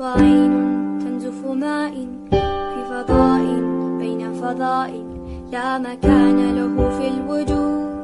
عين تنزف ماء في فضاء بين فضاء لا مكان له في الوجود.